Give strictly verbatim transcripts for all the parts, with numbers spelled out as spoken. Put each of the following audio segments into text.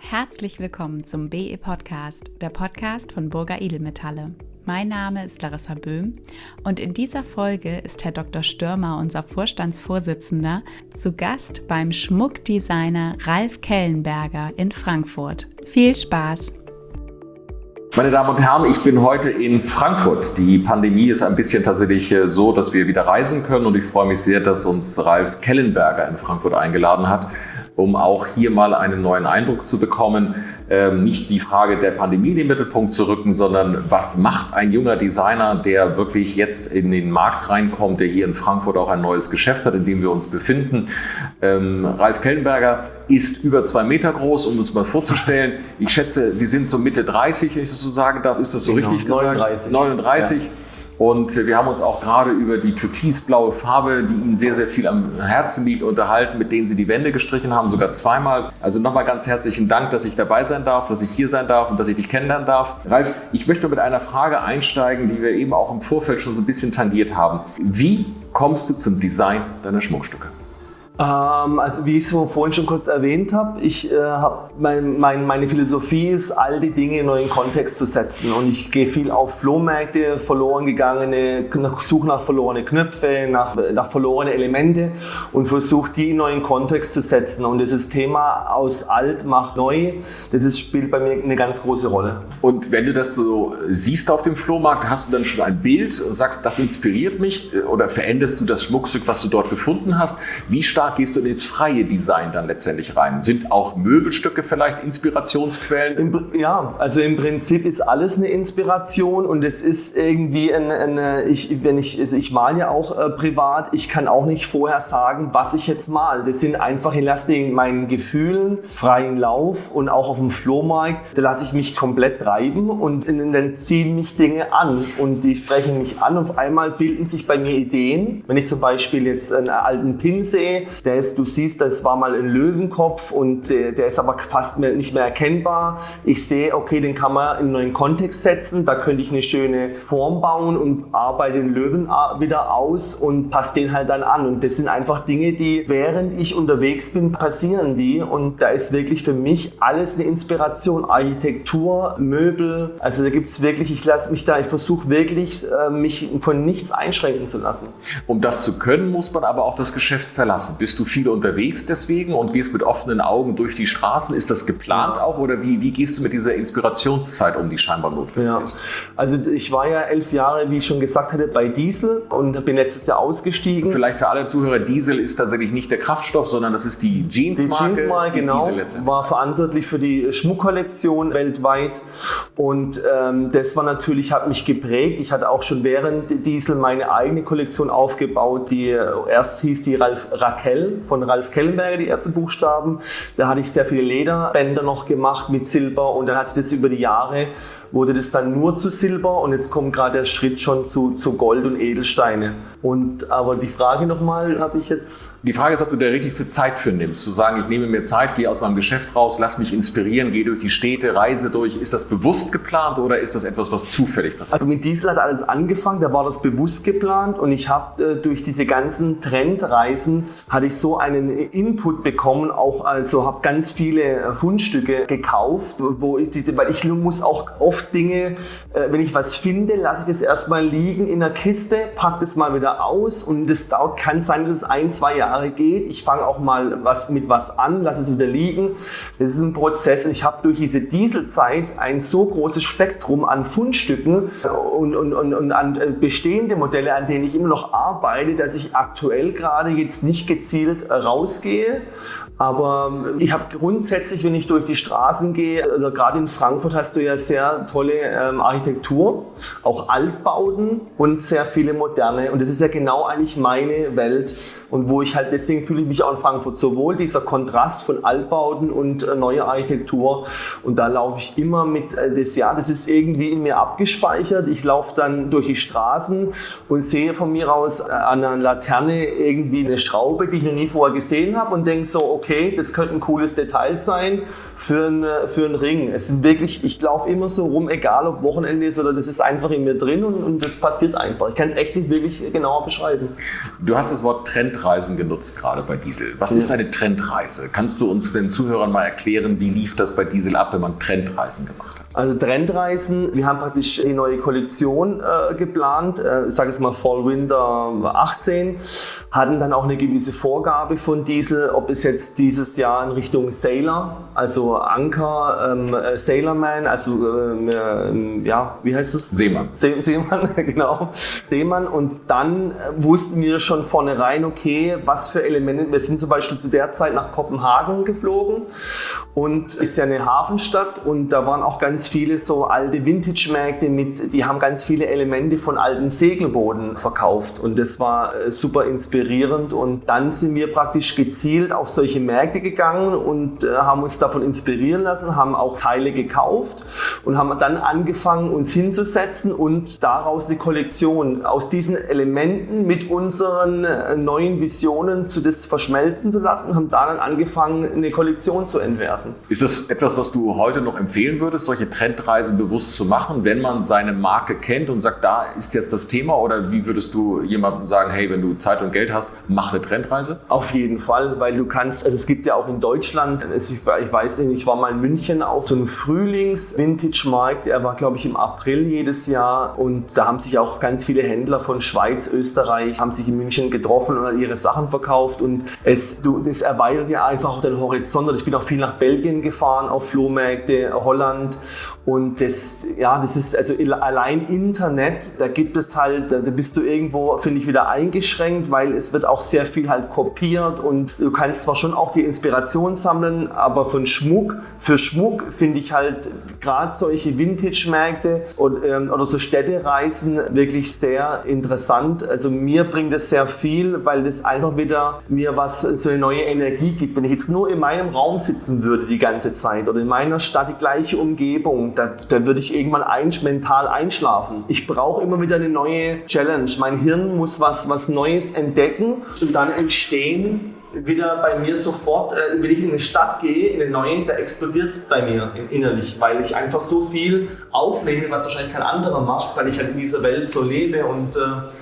Herzlich willkommen zum B E Podcast, der Podcast von Burger Edelmetalle. Mein Name ist Larissa Böhm und in dieser Folge ist Herr Doktor Stürmer, unser Vorstandsvorsitzender, zu Gast beim Schmuckdesigner Ralf Kellenberger in Frankfurt. Viel Spaß! Meine Damen und Herren, ich bin heute in Frankfurt. Die Pandemie ist ein bisschen tatsächlich so, dass wir wieder reisen können und ich freue mich sehr, dass uns Ralf Kellenberger in Frankfurt eingeladen hat, um auch hier mal einen neuen Eindruck zu bekommen. Ähm, nicht die Frage der Pandemie in den Mittelpunkt zu rücken, sondern was macht ein junger Designer, der wirklich jetzt in den Markt reinkommt, der hier in Frankfurt auch ein neues Geschäft hat, in dem wir uns befinden. Ähm, Ralf Kellenberger ist über zwei Meter groß, um uns mal vorzustellen. Ich schätze, Sie sind so Mitte dreißig, wenn ich das so sagen darf. Ist das so genau, richtig neununddreißig. gesagt? neununddreißig. Ja. Und wir haben uns auch gerade über die türkisblaue Farbe, die Ihnen sehr, sehr viel am Herzen liegt, unterhalten, mit denen Sie die Wände gestrichen haben, sogar zweimal. Also nochmal ganz herzlichen Dank, dass ich dabei sein darf, dass ich hier sein darf und dass ich dich kennenlernen darf. Ralf, ich möchte mit einer Frage einsteigen, die wir eben auch im Vorfeld schon so ein bisschen tangiert haben. Wie kommst du zum Design deiner Schmuckstücke? Ähm, also wie ich es vorhin schon kurz erwähnt habe, ich äh, habe mein, mein, meine Philosophie ist, all die Dinge in einen neuen Kontext zu setzen und ich gehe viel auf Flohmärkte, verloren gegangene, suche nach verlorene Knöpfe, nach, nach verlorene Elemente und versuche die in einen neuen Kontext zu setzen und dieses Thema aus alt macht neu, das ist, spielt bei mir eine ganz große Rolle. Und wenn du das so siehst auf dem Flohmarkt, hast du dann schon ein Bild und sagst, das inspiriert mich oder veränderst du das Schmuckstück, was du dort gefunden hast? Wie stark gehst du ins freie Design dann letztendlich rein? Sind auch Möbelstücke vielleicht Inspirationsquellen? Im, ja, also im Prinzip ist alles eine Inspiration und es ist irgendwie eine, eine ich, wenn ich, also ich male ja auch äh, privat, ich kann auch nicht vorher sagen, was ich jetzt male. Das sind einfach, ich lasse meinen Gefühlen freien Lauf und auch auf dem Flohmarkt, da lasse ich mich komplett treiben und dann ziehen mich Dinge an und die sprechen mich an und auf einmal bilden sich bei mir Ideen. Wenn ich zum Beispiel jetzt einen alten Pin sehe, der ist, du siehst, das war mal ein Löwenkopf und der, der ist aber fast mehr, nicht mehr erkennbar. Ich sehe, okay, den kann man in einen neuen Kontext setzen, da könnte ich eine schöne Form bauen und arbeite den Löwen wieder aus und passe den halt dann an. Und das sind einfach Dinge, die, während ich unterwegs bin, passieren die und da ist wirklich für mich alles eine Inspiration. Architektur, Möbel, also da gibt es wirklich, ich lasse mich da, ich versuche wirklich, mich von nichts einschränken zu lassen. Um das zu können, muss man aber auch das Geschäft verlassen. Bist du viel unterwegs deswegen und gehst mit offenen Augen durch die Straßen? Ist das geplant auch oder wie, wie gehst du mit dieser Inspirationszeit um, die scheinbar notwendig ja. ist? Also ich war ja elf Jahre, wie ich schon gesagt hatte, bei Diesel und bin letztes Jahr ausgestiegen. Vielleicht für alle Zuhörer, Diesel ist tatsächlich nicht der Kraftstoff, sondern das ist die Jeansmarke. Die Jeansmarke, genau, war verantwortlich für die Schmuckkollektion weltweit und ähm, das war natürlich, hat mich geprägt. Ich hatte auch schon während Diesel meine eigene Kollektion aufgebaut, die erst hieß die Ralf Raquel von Ralf Kellenberger, die ersten Buchstaben. Da hatte ich sehr viele Lederbänder noch gemacht mit Silber und dann hat sich das über die Jahre, wurde das dann nur zu Silber und jetzt kommt gerade der Schritt schon zu, zu Gold und Edelsteine. Und, aber die Frage nochmal habe ich jetzt... Die Frage ist, ob du da richtig viel Zeit für nimmst. Zu sagen, ich nehme mir Zeit, gehe aus meinem Geschäft raus, lass mich inspirieren, gehe durch die Städte, reise durch. Ist das bewusst geplant oder ist das etwas, was zufällig passiert? Also mit Diesel hat alles angefangen, da war das bewusst geplant und ich habe äh, durch diese ganzen Trendreisen hatte ich so einen Input bekommen, auch also habe ganz viele Fundstücke gekauft, wo ich, weil ich muss auch oft Dinge, äh, wenn ich was finde, lasse ich das erstmal liegen in der Kiste, packe das mal wieder aus und das dauert, kann sein, dass es ein, zwei Jahre geht. Ich fange auch mal was mit was an, lasse es wieder liegen. Das ist ein Prozess und ich habe durch diese Dieselzeit ein so großes Spektrum an Fundstücken und, und, und, und an bestehende Modelle, an denen ich immer noch arbeite, dass ich aktuell gerade jetzt nicht gezielt rausgehe. Aber ich habe grundsätzlich, wenn ich durch die Straßen gehe, also gerade in Frankfurt hast du ja sehr tolle ähm, Architektur, auch Altbauten und sehr viele moderne. Und das ist ja genau eigentlich meine Welt. Und wo ich halt, deswegen fühle ich mich auch in Frankfurt sowohl dieser Kontrast von Altbauten und äh, neuer Architektur. Und da laufe ich immer mit, äh, das Jahr, das ist irgendwie in mir abgespeichert. Ich laufe dann durch die Straßen und sehe von mir aus äh, an einer Laterne irgendwie eine Schraube, die noch nie vorher gesehen habe und denke so, okay, das könnte ein cooles Detail sein für einen, für einen Ring. Es sind wirklich, ich laufe immer so rum, egal ob Wochenende ist oder das ist einfach in mir drin und, und das passiert einfach. Ich kann es echt nicht wirklich genauer beschreiben. Du hast das Wort Trendreisen genutzt gerade bei Diesel. Was Ja. ist eine Trendreise? Kannst du uns den Zuhörern mal erklären, wie lief das bei Diesel ab, wenn man Trendreisen gemacht hat? Also Trendreisen, wir haben praktisch die neue Kollektion äh, geplant, äh, ich sage jetzt mal Fall Winter achtzehn, hatten dann auch eine gewisse Vorgabe von Diesel, ob es jetzt dieses Jahr in Richtung Sailor, also Anker, ähm, äh, Sailorman, also ähm, äh, ja, wie heißt das? Seemann. See, Seemann, genau, Seemann. Und dann äh, wussten wir schon vornherein, okay, was für Elemente, wir sind zum Beispiel zu der Zeit nach Kopenhagen geflogen und ist ja eine Hafenstadt und da waren auch ganz viele so alte Vintage-Märkte mit, die haben ganz viele Elemente von alten Segelbooten verkauft und das war äh, super inspirierend und dann sind wir praktisch gezielt auf solche Märkte gegangen und äh, haben uns davon inspirieren lassen, haben auch Teile gekauft und haben dann angefangen, uns hinzusetzen und daraus eine Kollektion aus diesen Elementen mit unseren äh, neuen Visionen zu das verschmelzen zu lassen, haben da dann angefangen, eine Kollektion zu entwerfen. Ist das etwas, was du heute noch empfehlen würdest, solche Trendreisen bewusst zu machen, wenn man seine Marke kennt und sagt, da ist jetzt das Thema? Oder wie würdest du jemandem sagen, hey, wenn du Zeit und Geld hast, mach eine Trendreise? Auf jeden Fall, weil du kannst, also es gibt ja auch in Deutschland, es, ich, ich weiß nicht, ich war mal in München auf so einem Frühlings-Vintage-Markt, der war glaube ich im April jedes Jahr und da haben sich auch ganz viele Händler von Schweiz, Österreich, haben sich in München getroffen und ihre Sachen verkauft und es, du, das erweitert ja einfach auch den Horizont. Ich bin auch viel nach Belgien gefahren, auf Flohmärkte, Holland und das, ja, das ist also allein Internet, da gibt es halt, da bist du irgendwo, finde ich, wieder eingeschränkt, weil es wird auch sehr viel halt kopiert und du kannst zwar schon auch die Inspiration sammeln, aber von Schmuck, für Schmuck finde ich halt gerade solche Vintage-Märkte oder, ähm, oder so Städtereisen wirklich sehr interessant. Also mir bringt es sehr viel, weil das einfach wieder mir was, so eine neue Energie gibt. Wenn ich jetzt nur in meinem Raum sitzen würde die ganze Zeit oder in meiner Stadt die gleiche Umgebung, da, da würde ich irgendwann ein, mental einschlafen. Ich brauche immer wieder eine neue Challenge. Mein Hirn muss was, was Neues entdecken und dann entstehen wieder bei mir sofort, äh, wenn ich in eine Stadt gehe, in eine neue, da explodiert bei mir innerlich, weil ich einfach so viel aufnehme, was wahrscheinlich kein anderer macht, weil ich halt in dieser Welt so lebe und äh,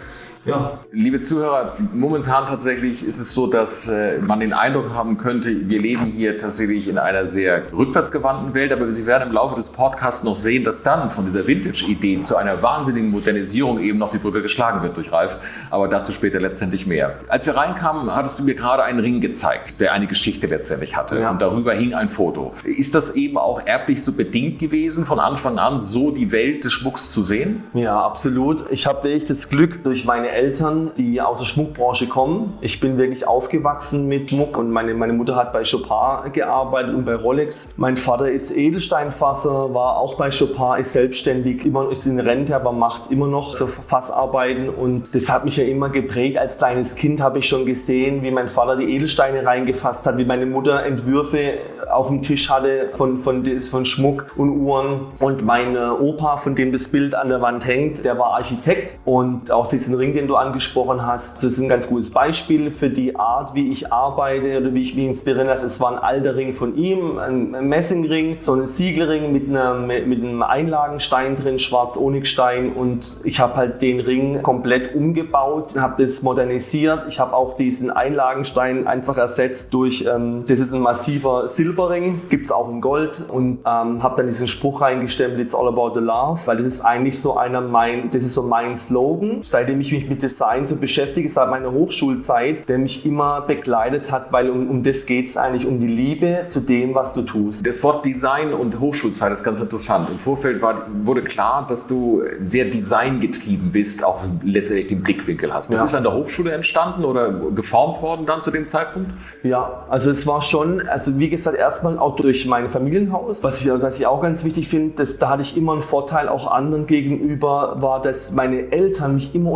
ja. Liebe Zuhörer, momentan tatsächlich ist es so, dass äh, man den Eindruck haben könnte, wir leben hier tatsächlich in einer sehr rückwärtsgewandten Welt, aber Sie werden im Laufe des Podcasts noch sehen, dass dann von dieser Vintage-Idee zu einer wahnsinnigen Modernisierung eben noch die Brücke geschlagen wird durch Ralf, aber dazu später letztendlich mehr. Als wir reinkamen, hattest du mir gerade einen Ring gezeigt, der eine Geschichte letztendlich hatte Ja. und darüber hing ein Foto. Ist das eben auch erblich so bedingt gewesen, von Anfang an so die Welt des Schmucks zu sehen? Ja, absolut. Ich habe wirklich das Glück durch meine Eltern, die aus der Schmuckbranche kommen. Ich bin wirklich aufgewachsen mit Schmuck und meine, meine Mutter hat bei Chopin gearbeitet und bei Rolex. Mein Vater ist Edelsteinfasser, war auch bei Chopin, ist selbstständig, immer, ist in Rente, aber macht immer noch so Fassarbeiten und das hat mich ja immer geprägt. Als kleines Kind habe ich schon gesehen, wie mein Vater die Edelsteine reingefasst hat, wie meine Mutter Entwürfe auf dem Tisch hatte von, von, von Schmuck und Uhren und mein Opa, von dem das Bild an der Wand hängt, der war Architekt und auch diesen Ring, den du angesprochen hast, das ist ein ganz gutes Beispiel für die Art, wie ich arbeite oder wie ich mich inspirieren lasse. Es war ein alter Ring von ihm, ein Messingring, so ein Siegelring mit, einer, mit einem Einlagenstein drin, Schwarz-Onyxstein und ich habe halt den Ring komplett umgebaut, habe das modernisiert. Ich habe auch diesen Einlagenstein einfach ersetzt durch, ähm, das ist ein massiver Silberring, gibt es auch in Gold und ähm, habe dann diesen Spruch reingestempelt, it's all about the love, weil das ist eigentlich so einer mein, das ist so mein Slogan, seitdem ich mich mit Design so beschäftige, seit meiner Hochschulzeit, der mich immer begleitet hat, weil um, um das geht es eigentlich, um die Liebe zu dem, was du tust. Das Wort Design und Hochschulzeit ist ganz interessant. Im Vorfeld war, wurde klar, dass du sehr designgetrieben bist, auch letztendlich den Blickwinkel hast. Das ja. ist an der Hochschule entstanden oder geformt worden dann zu dem Zeitpunkt? Ja, also es war schon, also wie gesagt, erstmal auch durch mein Familienhaus, was ich, was ich auch ganz wichtig finde, dass, da hatte ich immer einen Vorteil auch anderen gegenüber, war, dass meine Eltern mich immer unterstützt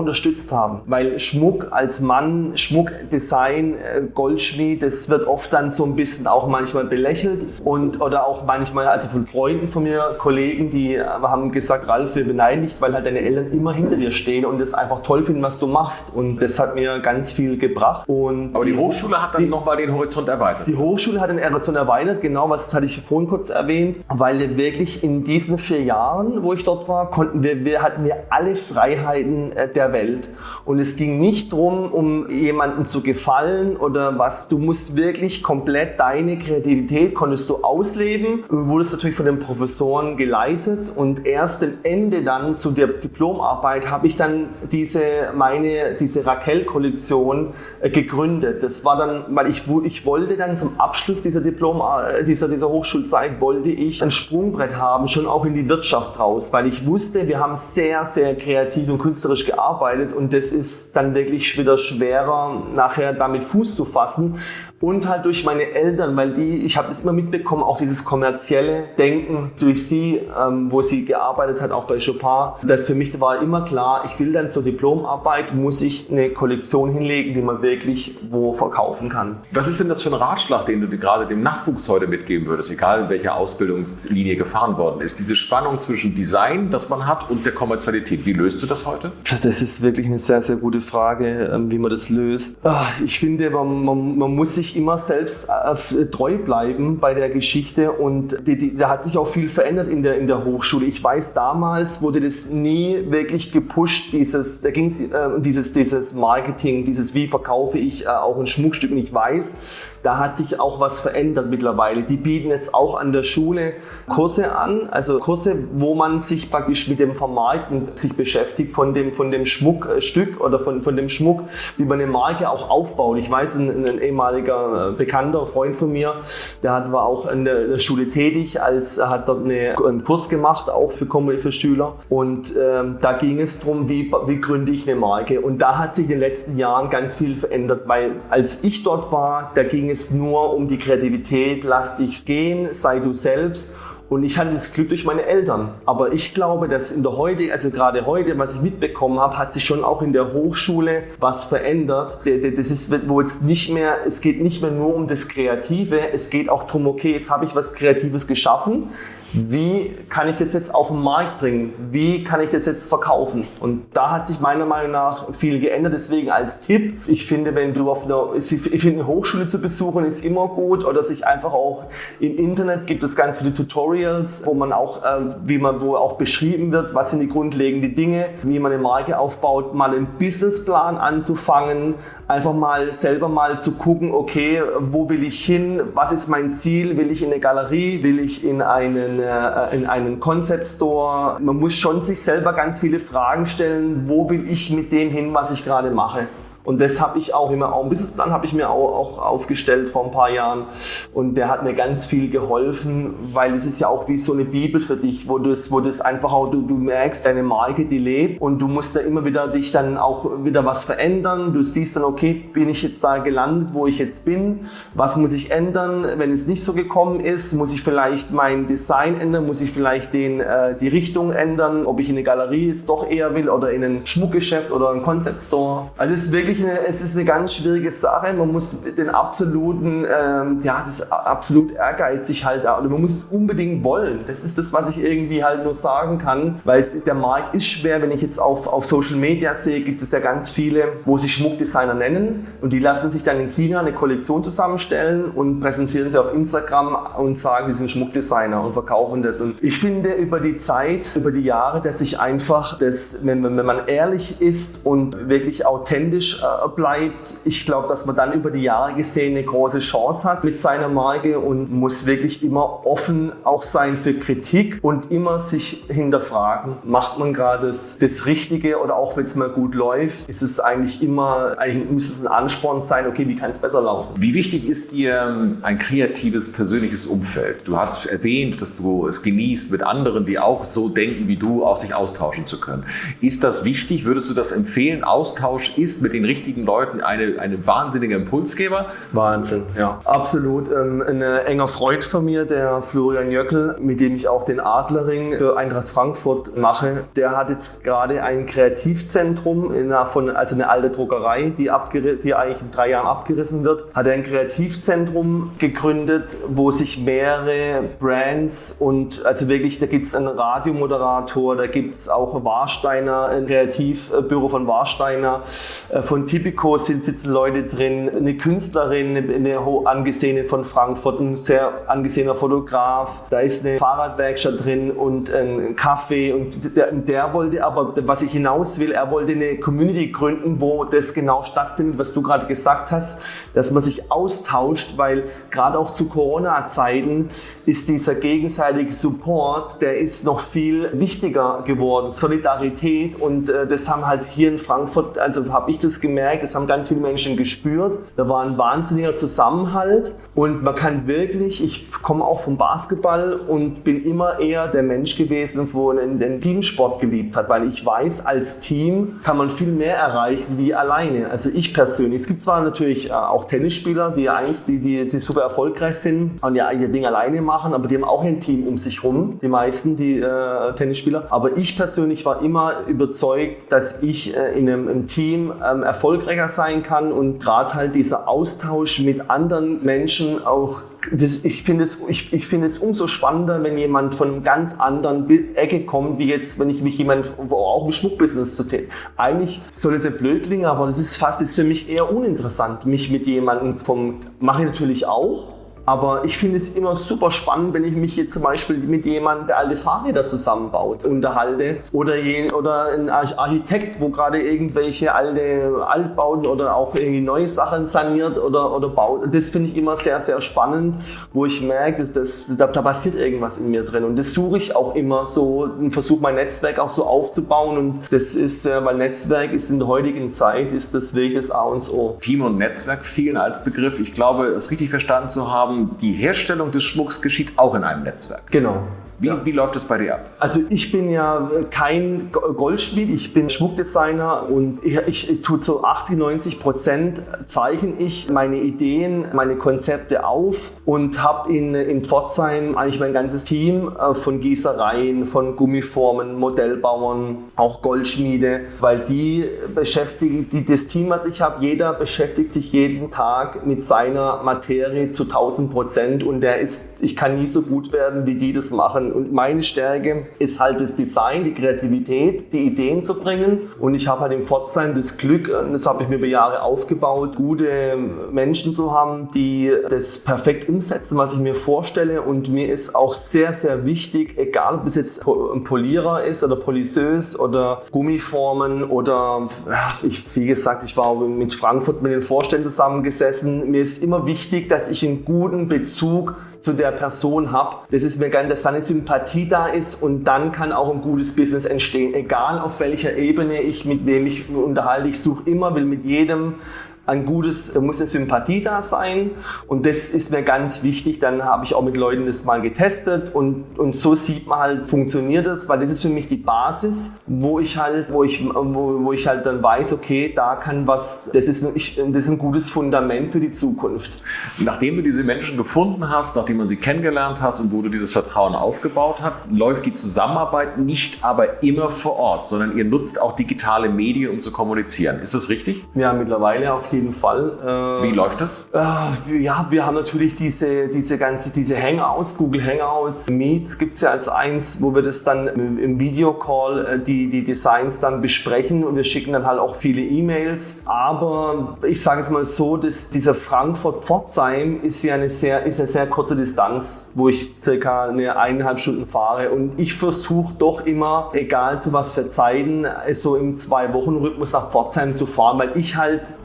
Angst haben, weil Schmuck als Mann, Schmuckdesign, Goldschmied, das wird oft dann so ein bisschen auch manchmal belächelt und oder auch manchmal, also von Freunden von mir, Kollegen, die haben gesagt, Ralf, wir beneiden dich, weil halt deine Eltern immer hinter dir stehen und das einfach toll finden, was du machst, und das hat mir ganz viel gebracht. Und aber die, die Hochschule hat dann nochmal den Horizont erweitert. Die Hochschule hat den Horizont erweitert, genau, was hatte ich vorhin kurz erwähnt, weil wir wirklich in diesen vier Jahren, wo ich dort war, konnten wir, wir hatten wir alle Freiheiten der Welt, und es ging nicht darum, um jemandem zu gefallen oder was, du musst wirklich komplett deine Kreativität konntest du ausleben. Du wurdest natürlich von den Professoren geleitet, und erst am Ende dann zu der Diplomarbeit habe ich dann diese meine diese Raquel-Kollektion äh, gegründet. Das war dann, weil ich, ich wollte dann zum Abschluss dieser Diplom dieser dieser Hochschulzeit wollte ich ein Sprungbrett haben, schon auch in die Wirtschaft raus, weil ich wusste, wir haben sehr sehr kreativ und künstlerisch gearbeitet, und das ist dann wirklich wieder schwerer, nachher damit Fuß zu fassen. Und halt durch meine Eltern, weil die, ich habe das immer mitbekommen, auch dieses kommerzielle Denken durch sie, ähm, wo sie gearbeitet hat, auch bei Chopin. Das für mich war immer klar, ich will dann zur Diplomarbeit, muss ich eine Kollektion hinlegen, die man wirklich wo verkaufen kann. Was ist denn das für ein Ratschlag, den du gerade dem Nachwuchs heute mitgeben würdest, egal in welcher Ausbildungslinie gefahren worden ist? Diese Spannung zwischen Design, das man hat, und der Kommerzialität. Wie löst du das heute? Das ist wirklich eine sehr, sehr gute Frage, wie man das löst. Ich finde, man, man, man muss sich immer selbst äh, treu bleiben bei der Geschichte, und die, die, da hat sich auch viel verändert in der, in der Hochschule. Ich weiß, damals wurde das nie wirklich gepusht, dieses, da ging es äh, dieses, dieses Marketing, dieses wie verkaufe ich äh, auch ein Schmuckstück, und ich weiß, da hat sich auch was verändert mittlerweile. Die bieten jetzt auch an der Schule Kurse an, also Kurse, wo man sich praktisch mit dem Vermarkten sich beschäftigt von dem, von dem Schmuckstück oder von, von dem Schmuck, wie man eine Marke auch aufbaut. Ich weiß, ein, ein ehemaliger bekannter Freund von mir, der hat, war auch an der, der Schule tätig, als er hat dort eine, einen Kurs gemacht, auch für, für Schüler. Und ähm, da ging es darum, wie, wie gründe ich eine Marke. Und da hat sich in den letzten Jahren ganz viel verändert, weil als ich dort war, da ging es nur um die Kreativität, lass dich gehen, sei du selbst. Und ich hatte das Glück durch meine Eltern. Aber ich glaube, dass in der heute, also gerade heute, was ich mitbekommen habe, hat sich schon auch in der Hochschule was verändert. Das ist, wo jetzt nicht mehr, es geht nicht mehr nur um das Kreative, es geht auch darum, okay, jetzt habe ich was Kreatives geschaffen. Wie kann ich das jetzt auf den Markt bringen? Wie kann ich das jetzt verkaufen? Und da hat sich meiner Meinung nach viel geändert. Deswegen als Tipp, ich finde, wenn du auf einer, ich finde, eine Hochschule zu besuchen ist immer gut, oder sich einfach auch im Internet gibt es ganz viele Tutorials, wo man auch, äh, wie man, wo auch beschrieben wird, was sind die grundlegenden Dinge, wie man eine Marke aufbaut, mal einen Businessplan anzufangen, einfach mal selber mal zu gucken, okay, wo will ich hin? Was ist mein Ziel? Will ich in eine Galerie? Will ich in einen in einen Concept Store? Man muss schon sich selber ganz viele Fragen stellen, wo will ich mit dem hin, was ich gerade mache? Und das habe ich auch immer, auch einen Businessplan habe ich mir auch, auch aufgestellt vor ein paar Jahren, und der hat mir ganz viel geholfen, weil es ist ja auch wie so eine Bibel für dich, wo du es, wo das einfach auch, du, du merkst, deine Marke, die lebt, und du musst da immer wieder dich dann auch wieder was verändern. Du siehst dann, okay, bin ich jetzt da gelandet, wo ich jetzt bin? Was muss ich ändern? Wenn es nicht so gekommen ist, muss ich vielleicht mein Design ändern, muss ich vielleicht den, äh, die Richtung ändern, ob ich in eine Galerie jetzt doch eher will oder in ein Schmuckgeschäft oder ein Concept Store. Also es ist wirklich Eine, es ist eine ganz schwierige Sache. Man muss den absoluten, ähm, ja, das absolut ehrgeizig halt, oder man muss es unbedingt wollen. Das ist das, was ich irgendwie halt nur sagen kann, weil es, der Markt ist schwer. Wenn ich jetzt auf, auf Social Media sehe, gibt es ja ganz viele, wo sich Schmuckdesigner nennen, und die lassen sich dann in China eine Kollektion zusammenstellen und präsentieren sie auf Instagram und sagen, die sind Schmuckdesigner und verkaufen das. Und ich finde über die Zeit, über die Jahre, dass sich einfach, das, wenn, wenn man ehrlich ist und wirklich authentisch bleibt. Ich glaube, dass man dann über die Jahre gesehen eine große Chance hat mit seiner Marke, und muss wirklich immer offen auch sein für Kritik und immer sich hinterfragen, macht man gerade das, das Richtige, oder auch wenn es mal gut läuft, ist es eigentlich immer, eigentlich muss es ein Ansporn sein, okay, wie kann es besser laufen? Wie wichtig ist dir ein kreatives, persönliches Umfeld? Du hast erwähnt, dass du es genießt, mit anderen, die auch so denken wie du, auch sich austauschen zu können. Ist das wichtig? Würdest du das empfehlen? Austausch ist mit den richtigen richtigen Leuten eine, eine wahnsinnige Impulsgeber. Wahnsinn, ja. Absolut. Ähm, ein enger Freund von mir, der Florian Jöckel, mit dem ich auch den Adlerring für Eintracht Frankfurt mache, der hat jetzt gerade ein Kreativzentrum, in einer, von, also eine alte Druckerei, die, abgeri- die eigentlich in drei Jahren abgerissen wird, hat er ein Kreativzentrum gegründet, wo sich mehrere Brands und also wirklich, da gibt es einen Radiomoderator, da gibt es auch Warsteiner, ein Kreativbüro von Warsteiner, von Tipico sind sitzen Leute drin, eine Künstlerin, eine hoch angesehene von Frankfurt, ein sehr angesehener Fotograf, da ist eine Fahrradwerkstatt drin und ein Café und der, der wollte aber, was ich hinaus will, er wollte eine Community gründen, wo das genau stattfindet, was du gerade gesagt hast, dass man sich austauscht, weil gerade auch zu Corona-Zeiten ist dieser gegenseitige Support, der ist noch viel wichtiger geworden, Solidarität und äh, das haben halt hier in Frankfurt, also habe ich das gemerkt, das haben ganz viele Menschen gespürt, da war ein wahnsinniger Zusammenhalt und man kann wirklich, ich komme auch vom Basketball und bin immer eher der Mensch gewesen, wo einen, den Teamsport geliebt hat, weil ich weiß, als Team kann man viel mehr erreichen wie alleine, also ich persönlich. Es gibt zwar natürlich äh, auch Tennisspieler, die eins, die, die, die super erfolgreich sind und ja ihr Ding alleine machen, aber die haben auch ein Team um sich rum, die meisten, die äh, Tennisspieler. Aber ich persönlich war immer überzeugt, dass ich äh, in einem, einem Team ähm, erfolgreicher sein kann und gerade halt dieser Austausch mit anderen Menschen auch. Das, ich finde es, ich, ich finde es umso spannender, wenn jemand von einem ganz anderen Ecke kommt, wie jetzt, wenn ich mich jemand auch im Schmuckbusiness zu tätig. Eigentlich soll es nicht blöd klingen, aber das ist fast ist für mich eher uninteressant, mich mit jemandem vom, mache ich natürlich auch. Aber ich finde es immer super spannend, wenn ich mich jetzt zum Beispiel mit jemandem, der alte Fahrräder zusammenbaut, unterhalte. Oder, je, oder ein Architekt, wo gerade irgendwelche alte Altbauten oder auch irgendwie neue Sachen saniert oder, oder baut. Das finde ich immer sehr, sehr spannend, wo ich merke, dass das, da, da passiert irgendwas in mir drin. Und das suche ich auch immer so und versuche mein Netzwerk auch so aufzubauen. Und das ist, weil Netzwerk ist in der heutigen Zeit, ist das wirklich das A und O. Team und Netzwerk fielen als Begriff. Ich glaube, es richtig verstanden zu haben, die Herstellung des Schmucks geschieht auch in einem Netzwerk. Genau. Wie, ja. wie läuft es bei dir ab? Also ich bin ja kein Goldschmied, ich bin Schmuckdesigner und ich, ich, ich tue zu achtzig, neunzig Prozent zeichne ich meine Ideen, meine Konzepte auf und habe in, in Pforzheim eigentlich mein ganzes Team von Gießereien, von Gummiformen, Modellbauern, auch Goldschmiede, weil die beschäftigen, die, das Team, was ich habe, jeder beschäftigt sich jeden Tag mit seiner Materie zu tausend Prozent und der ist, ich kann nie so gut werden, wie die das machen. Und meine Stärke ist halt das Design, die Kreativität, die Ideen zu bringen. Und ich habe halt in Pforzheim das Glück, das habe ich mir über Jahre aufgebaut, gute Menschen zu haben, die das perfekt umsetzen, was ich mir vorstelle. Und mir ist auch sehr, sehr wichtig, egal ob es jetzt ein Polierer ist oder Polisseuse oder Gummiformen oder, ich, wie gesagt, ich war mit Frankfurt mit den Vorständen zusammengesessen. Mir ist immer wichtig, dass ich einen guten Bezug zu der Person habe. Das ist mir ganz, dass da eine Sympathie da ist und dann kann auch ein gutes Business entstehen. Egal auf welcher Ebene ich mit wem ich unterhalte, ich suche immer, will mit jedem ein gutes, da muss eine Sympathie da sein und das ist mir ganz wichtig. Dann habe ich auch mit Leuten das mal getestet und, und so sieht man halt, funktioniert das, weil das ist für mich die Basis, wo ich halt, wo ich, wo, wo ich halt dann weiß, okay, da kann was, das ist, ich, das ist ein gutes Fundament für die Zukunft. Nachdem du diese Menschen gefunden hast, nachdem man sie kennengelernt hast und wo du dieses Vertrauen aufgebaut hast, läuft die Zusammenarbeit nicht aber immer vor Ort, sondern ihr nutzt auch digitale Medien, um zu kommunizieren. Ist das richtig? Ja, mittlerweile auf jeden Fall. Wie läuft das? Äh, ja, wir haben natürlich diese, diese ganze, diese Hangouts, Google Hangouts, Meets gibt es ja als eins, wo wir das dann im, im Videocall die, die Designs dann besprechen und wir schicken dann halt auch viele E-Mails. Aber ich sage es mal so, dass dieser Frankfurt-Pforzheim ist ja eine sehr, ist eine sehr kurze Distanz, wo ich circa eine eineinhalb Stunden fahre und ich versuche doch immer, egal zu was für Zeiten, so im Zwei-Wochen-Rhythmus nach Pforzheim zu fahren, weil ich halt so gut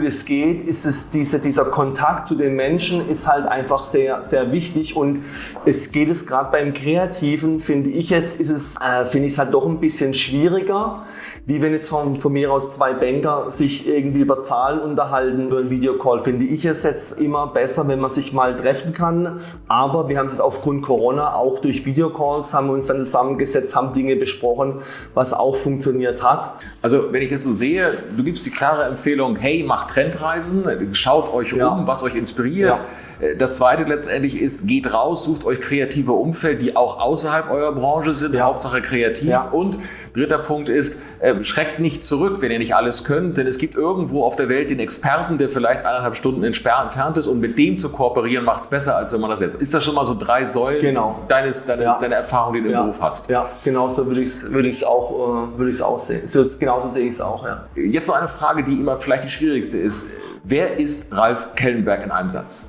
es geht, ist es diese, dieser Kontakt zu den Menschen ist halt einfach sehr, sehr wichtig und es geht es gerade beim Kreativen, finde ich es, ist es, äh, finde ich es halt doch ein bisschen schwieriger, wie wenn jetzt von, von mir aus zwei Banker sich irgendwie über Zahlen unterhalten über einen Videocall, finde ich es jetzt immer besser, wenn man sich mal treffen kann, aber wir haben es aufgrund Corona auch durch Videocalls, haben wir uns dann zusammengesetzt, haben Dinge besprochen, was auch funktioniert hat. Also wenn ich das so sehe, du gibst die klare Empfehlung, hey, macht Trendreisen, schaut euch ja. um, was euch inspiriert. Ja. Das Zweite letztendlich ist, geht raus, sucht euch kreative Umfeld, die auch außerhalb eurer Branche sind, ja. Hauptsache kreativ. Ja. Und dritter Punkt ist, äh, schreckt nicht zurück, wenn ihr nicht alles könnt, denn es gibt irgendwo auf der Welt den Experten, der vielleicht eineinhalb Stunden entfernt ist und mit dem zu kooperieren macht es besser, als wenn man das selbst. Ist das schon mal so drei Säulen genau. deines, deines, ja. deiner Erfahrung, die du ja. im Beruf hast? Ja, genau so würde ich es würde ich auch, äh, würde ich es auch sehen. So, genauso sehe ich es auch, ja. Jetzt noch eine Frage, die immer vielleicht die schwierigste ist. Wer ist Ralf Kellenberg in einem Satz?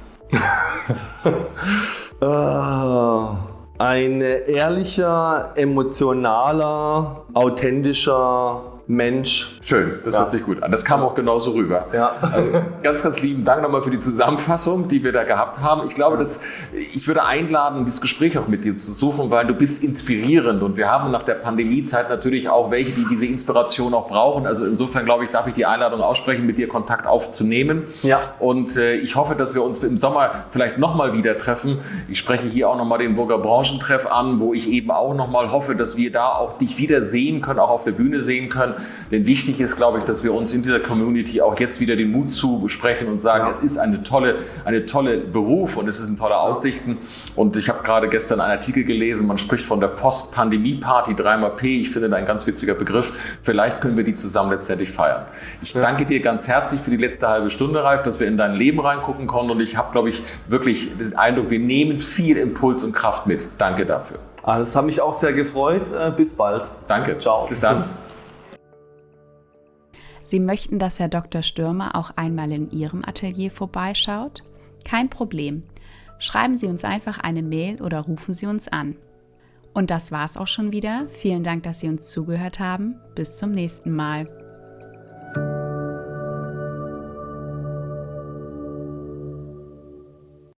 Ein ehrlicher, emotionaler, authentischer Mensch. Schön, das ja. hört sich gut an. Das kam auch genauso rüber. Ja. Also ganz, ganz lieben Dank nochmal für die Zusammenfassung, die wir da gehabt haben. Ich glaube, dass, ich würde einladen, dieses Gespräch auch mit dir zu suchen, weil du bist inspirierend und wir haben nach der Pandemiezeit natürlich auch welche, die diese Inspiration auch brauchen. Also insofern, glaube ich, darf ich die Einladung aussprechen, mit dir Kontakt aufzunehmen. Ja. Und äh, ich hoffe, dass wir uns im Sommer vielleicht nochmal wieder treffen. Ich spreche hier auch nochmal den Burger Branchentreff an, wo ich eben auch nochmal hoffe, dass wir da auch dich wieder sehen können, auch auf der Bühne sehen können. Denn wichtig ist, glaube ich, dass wir uns in dieser Community auch jetzt wieder den Mut zu besprechen und sagen, ja. es ist eine tolle, eine tolle Beruf und es sind tolle Aussichten. Und ich habe gerade gestern einen Artikel gelesen, man spricht von der Post-Pandemie-Party, dreimal P. Ich finde das ein ganz witziger Begriff. Vielleicht können wir die zusammen letztendlich feiern. Ich ja. danke dir ganz herzlich für die letzte halbe Stunde, Ralf, dass wir in dein Leben reingucken konnten. Und ich habe, glaube ich, wirklich den Eindruck, wir nehmen viel Impuls und Kraft mit. Danke dafür. Ah, das hat mich auch sehr gefreut. Bis bald. Danke. Ciao. Bis dann. Sie möchten, dass Herr Doktor Stürmer auch einmal in Ihrem Atelier vorbeischaut? Kein Problem. Schreiben Sie uns einfach eine Mail oder rufen Sie uns an. Und das war's auch schon wieder. Vielen Dank, dass Sie uns zugehört haben. Bis zum nächsten Mal.